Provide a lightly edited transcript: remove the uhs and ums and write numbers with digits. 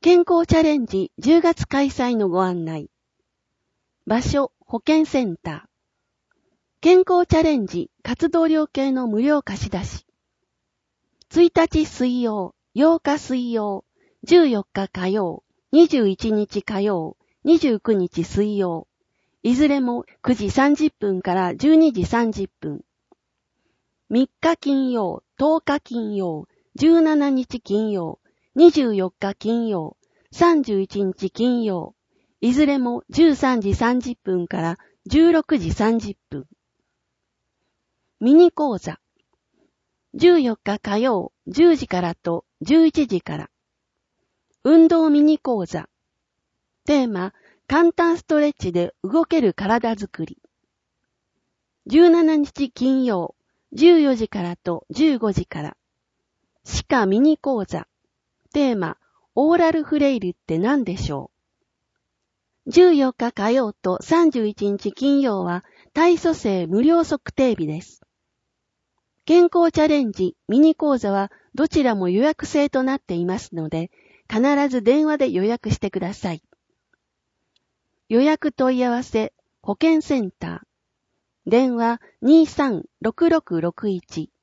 健康チャレンジ10月開催のご案内。場所、保健センター。健康チャレンジ活動量計の無料貸し出し。1日水曜、8日水曜、14日火曜、21日火曜、29日水曜。いずれも9時30分から12時30分。3日金曜、10日金曜、17日金曜、24日金曜、31日金曜。いずれも13時30分から16時30分。ミニ講座。14日火曜10時からと11時から。運動ミニ講座。テーマ、簡単ストレッチで動ける体づくり。17日金曜14時からと15時から。歯科ミニ講座。テーマ、オーラルフレイルって何でしょう。14日火曜と31日金曜は体組成無料測定日です。健康チャレンジミニ講座はどちらも予約制となっていますので、必ず電話で予約してください。予約問い合わせ保健センター。電話 23-6661